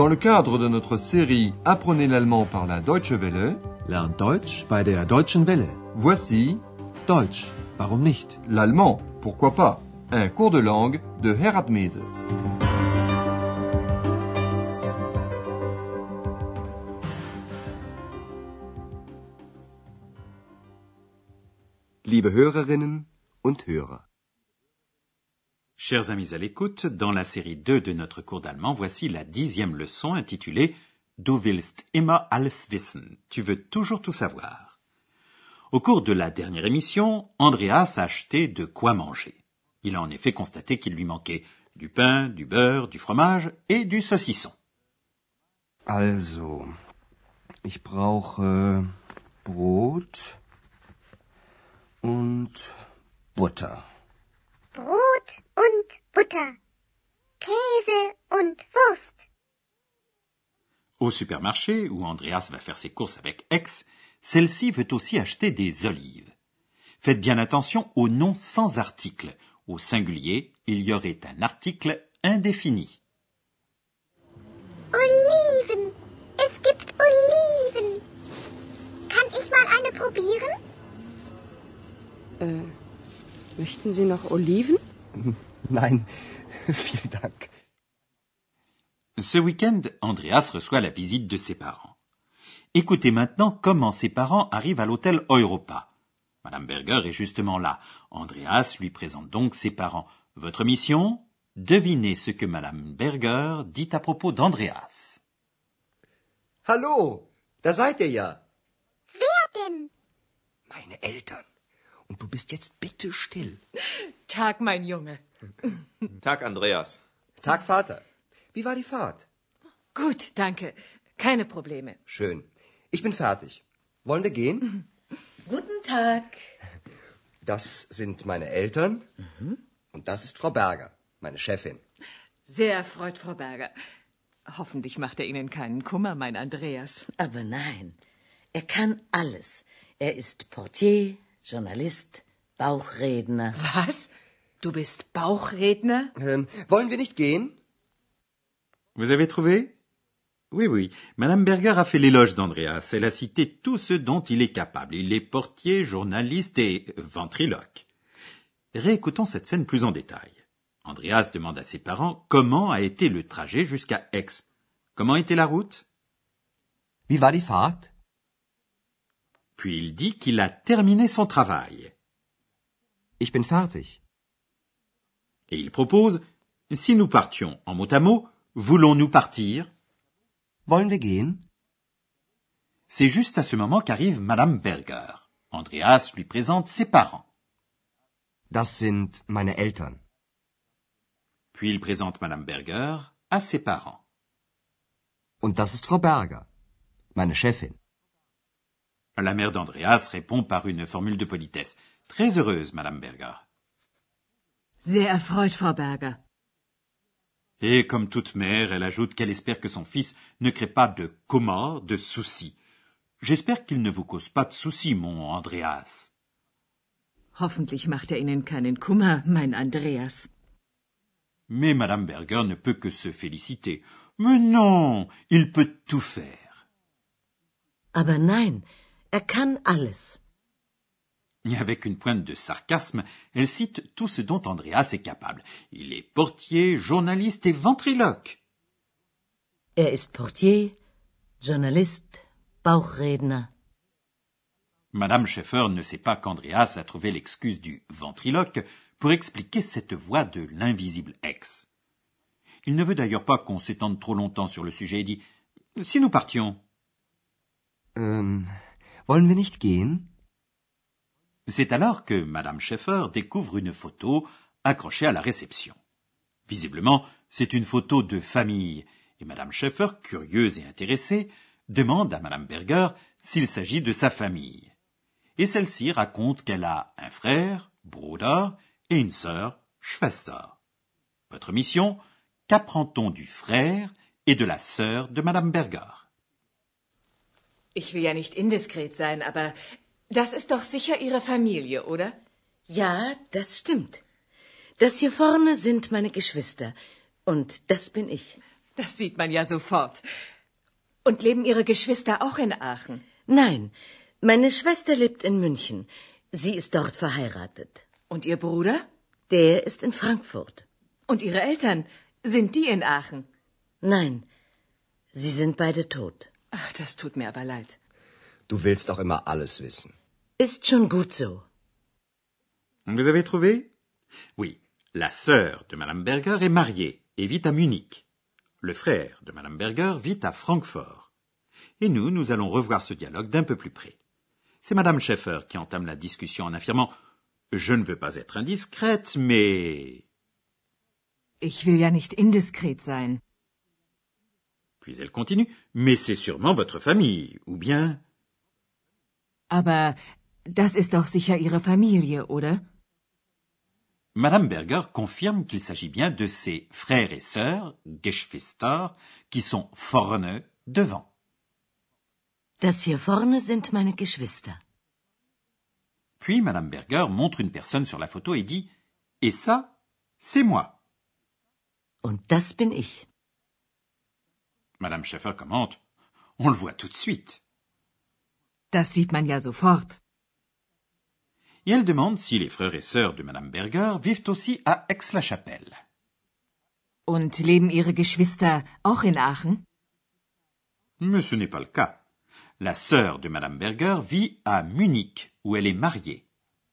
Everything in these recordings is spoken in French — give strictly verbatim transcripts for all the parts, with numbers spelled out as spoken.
Dans le cadre de notre série Apprenez l'allemand par la Deutsche Welle, Lernt Deutsch bei der Deutschen Welle. voici Deutsch, warum nicht? l'allemand, pourquoi pas, un cours de langue de Herat Mese. Liebe Hörerinnen und Hörer. Chers amis à l'écoute, dans la série deux de notre cours d'allemand, voici la dixième leçon intitulée « Du willst immer alles wissen » Tu veux toujours tout savoir. Au cours de la dernière émission, Andreas a acheté de quoi manger. Il a en effet constaté qu'il lui manquait du pain, du beurre, du fromage et du saucisson. Also, ich brauche Brot und Butter. Brot und Butter, Käse und Wurst. Au supermarché, où Andreas va faire ses courses avec Ex, celle-ci veut aussi acheter des olives. Faites bien attention au nom sans article. Au singulier, il y aurait un article indéfini. Oliven, es gibt Oliven. Kann ich mal eine probieren? Äh, möchten Sie noch Oliven? Nein, vielen Dank. Ce week-end, Andreas reçoit la visite de ses parents. Écoutez maintenant comment ses parents arrivent à l'hôtel Europa. Madame Berger est justement là. Andreas lui présente donc ses parents. Votre mission ? Devinez ce que Madame Berger dit à propos d'Andreas. Hallo, da seid ihr ja. Wer denn? Meine Eltern. Und du bist jetzt bitte still. Tag, mein Junge. Tag, Andreas. Tag, Vater. Wie war die Fahrt? Gut, danke. Keine Probleme. Schön. Ich bin fertig. Wollen wir gehen? Guten Tag. Das sind meine Eltern. Mhm. Und das ist Frau Berger, meine Chefin. Sehr erfreut, Frau Berger. Hoffentlich macht er Ihnen keinen Kummer, mein Andreas. Aber nein, er kann alles. Er ist Portier, Journalist, Bauchredner. Was? Du bist Bauchredner? Ähm, wollen wir nicht gehen? Vous avez trouvé ? Oui, oui. Madame Berger a fait l'éloge d'Andreas. Elle a cité tout ce dont il est capable. Il est portier, journaliste et ventriloque. Réécoutons cette scène plus en détail. Andreas demande à ses parents comment a été le trajet jusqu'à Aix. Comment était la route ? Wie war die Fahrt? Puis il dit qu'il a terminé son travail. Ich bin fertig. Et il propose, si nous partions en mot à mot, voulons-nous partir ? Wollen wir gehen? C'est juste à ce moment qu'arrive Madame Berger. Andreas lui présente ses parents. Das sind meine Eltern. Puis il présente Madame Berger à ses parents. Und das ist Frau Berger, meine Chefin. La mère d'Andreas répond par une formule de politesse. Très heureuse, Madame Berger. Sehr erfreut, Frau Berger. Et comme toute mère, elle ajoute qu'elle espère que son fils ne crée pas de coma, de soucis. J'espère qu'il ne vous cause pas de soucis, mon Andreas. Hoffentlich macht er Ihnen keinen Kummer, mein Andreas. Mais Madame Berger ne peut que se féliciter. Mais non, il peut tout faire. Aber nein, er kann alles. Et avec une pointe de sarcasme, elle cite tout ce dont Andreas est capable. Il est portier, journaliste et ventriloque. Er ist Portier, Journalist, Bauchredner. Madame Schäfer ne sait pas qu'Andreas a trouvé l'excuse du ventriloque pour expliquer cette voix de l'invisible ex. Il ne veut d'ailleurs pas qu'on s'étende trop longtemps sur le sujet et dit « Si nous partions ?» Ähm, wollen wir nicht gehen? C'est alors que Madame Schäfer découvre une photo accrochée à la réception. Visiblement, c'est une photo de famille, et Madame Schäfer, curieuse et intéressée, demande à Madame Berger s'il s'agit de sa famille. Et celle-ci raconte qu'elle a un frère, Bruder, et une sœur, Schwester. Votre mission, qu'apprend-on du frère et de la sœur de Madame Berger? Ich will ja nicht indiskret sein, aber das ist doch sicher Ihre Familie, oder? Ja, das stimmt. Das hier vorne sind meine Geschwister. Und das bin ich. Das sieht man ja sofort. Und leben Ihre Geschwister auch in Aachen? Nein, meine Schwester lebt in München. Sie ist dort verheiratet. Und Ihr Bruder? Der ist in Frankfurt. Und Ihre Eltern? Sind die in Aachen? Nein, sie sind beide tot. Ach, das tut mir aber leid. Du willst doch immer alles wissen. Ist schon gut so. Vous avez trouvé? Oui, la sœur de Madame Berger est mariée et vit à Munich. Le frère de Madame Berger vit à Francfort. Et nous, nous allons revoir ce dialogue d'un peu plus près. C'est Madame Schäfer qui entame la discussion en affirmant « Je ne veux pas être indiscrète, mais… » Ich will ja nicht indiskret sein. Puis elle continue « Mais c'est sûrement votre famille, ou bien… » Aber das ist doch sicher Ihre Familie, oder? Madame Berger confirme qu'il s'agit bien de ses frères et sœurs, Geschwister, qui sont vorne, devant. Das hier vorne sind meine Geschwister. Puis Madame Berger montre une personne sur la photo et dit « Et ça, c'est moi ». Und das bin ich. Madame Schäfer commente « On le voit tout de suite ». Das sieht man ja sofort. Et elle demande si les frères et sœurs de Madame Berger vivent aussi à Aix-la-Chapelle. Und leben Ihre Geschwister auch in Aachen? Mais ce n'est pas le cas. La sœur de Madame Berger vit à Munich, où elle est mariée.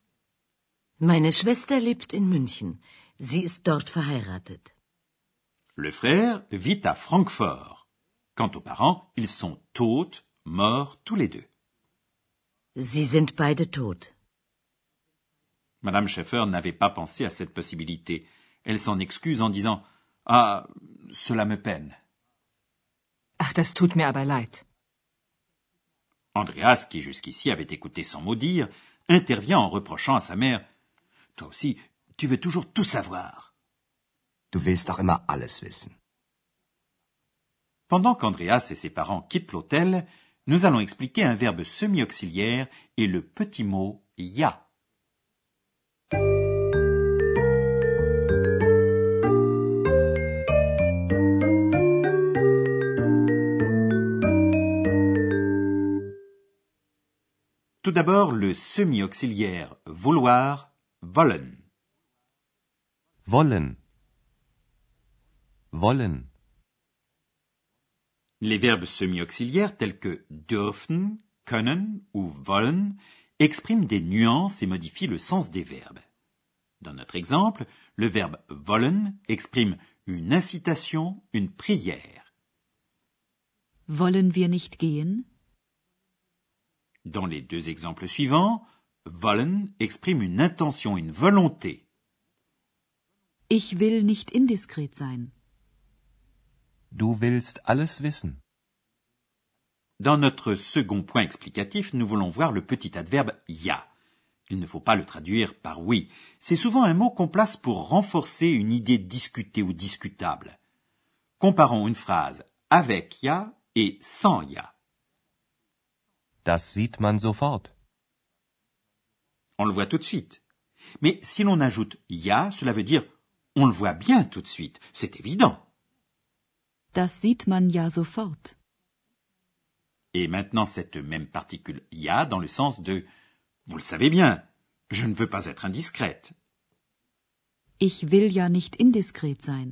Meine Schwester lebt in München. Sie ist dort verheiratet. Le frère vit à Francfort. Quant aux parents, ils sont tot, morts tous les deux. Sie sind beide tot. Madame Schäfer n'avait pas pensé à cette possibilité. Elle s'en excuse en disant « Ah, cela me peine ». Ach, das tut mir aber leid. Andreas, qui jusqu'ici avait écouté sans mot dire, intervient en reprochant à sa mère « Toi aussi, tu veux toujours tout savoir ». Du willst doch immer alles wissen. Pendant qu'Andreas et ses parents quittent l'hôtel, nous allons expliquer un verbe semi-auxiliaire et le petit mot « ja ». Tout d'abord, le semi-auxiliaire vouloir, wollen. Wollen. Wollen. Les verbes semi-auxiliaires tels que dürfen, können ou wollen expriment des nuances et modifient le sens des verbes. Dans notre exemple, le verbe wollen exprime une incitation, une prière. Wollen wir nicht gehen? Dans les deux exemples suivants, wollen exprime une intention, une volonté. Ich will nicht indiskret sein. Du willst alles wissen. Dans notre second point explicatif, nous voulons voir le petit adverbe ja. Il ne faut pas le traduire par oui. C'est souvent un mot qu'on place pour renforcer une idée discutée ou discutable. Comparons une phrase avec ja et sans ja. Das sieht man sofort. On le voit tout de suite. Mais si l'on ajoute ja, cela veut dire on le voit bien tout de suite. C'est évident. Das sieht man ja sofort. Et maintenant cette même particule ja dans le sens de vous le savez bien, je ne veux pas être indiscrète. Ich will ja nicht indiskret sein.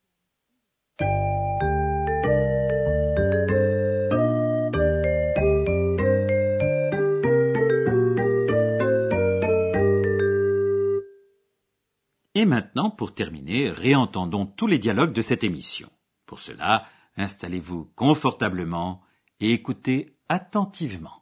Et maintenant, pour terminer, réentendons tous les dialogues de cette émission. Pour cela, installez-vous confortablement et écoutez attentivement.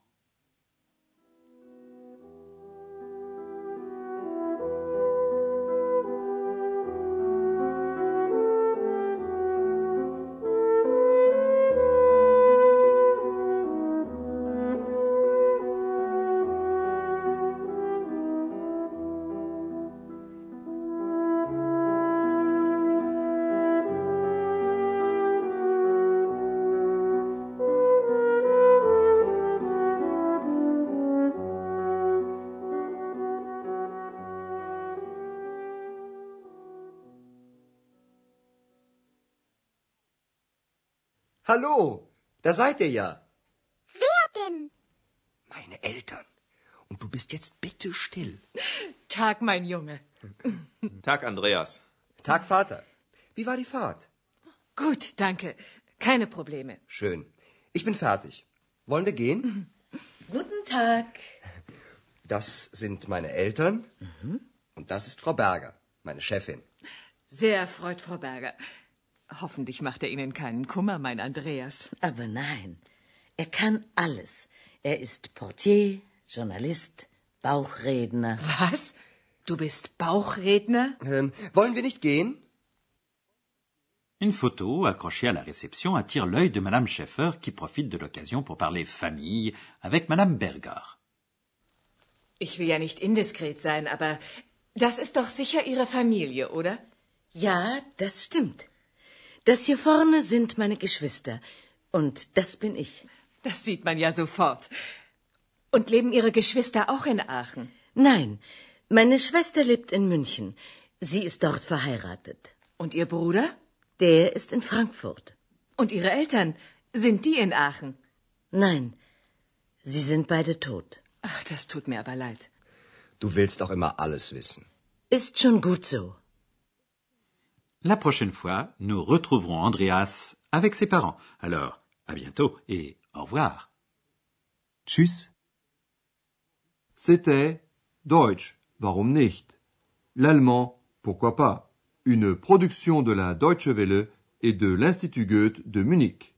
Hallo, da seid ihr ja. Wer denn? Meine Eltern. Und du bist jetzt bitte still. Tag, mein Junge. Tag, Andreas. Tag, Vater. Wie war die Fahrt? Gut, danke. Keine Probleme. Schön. Ich bin fertig. Wollen wir gehen? Guten Tag. Das sind meine Eltern. Mhm. Und das ist Frau Berger, meine Chefin. Sehr erfreut, Frau Berger. Hoffentlich macht er Ihnen keinen Kummer, mein Andreas. Aber nein, er kann alles. Er ist Portier, Journalist, Bauchredner. Was? Du bist Bauchredner? Ähm, wollen wir nicht gehen? Une photo accrochée à la réception attire l'œil de Madame Schäfer qui profite de l'occasion pour parler famille avec Madame Berger. Ich will ja nicht indiskret sein, aber das ist doch sicher Ihre Familie, oder? Ja, das stimmt. Das hier vorne sind meine Geschwister. Und das bin ich. Das sieht man ja sofort. Und leben Ihre Geschwister auch in Aachen? Nein, meine Schwester lebt in München. Sie ist dort verheiratet. Und Ihr Bruder? Der ist in Frankfurt. Und Ihre Eltern? Sind die in Aachen? Nein, sie sind beide tot. Ach, das tut mir aber leid. Du willst auch immer alles wissen. Ist schon gut so. La prochaine fois, nous retrouverons Andreas avec ses parents. Alors, à bientôt et au revoir. Tschüss. C'était Deutsch, warum nicht? L'allemand, pourquoi pas? Une production de la Deutsche Welle et de l'Institut Goethe de Munich.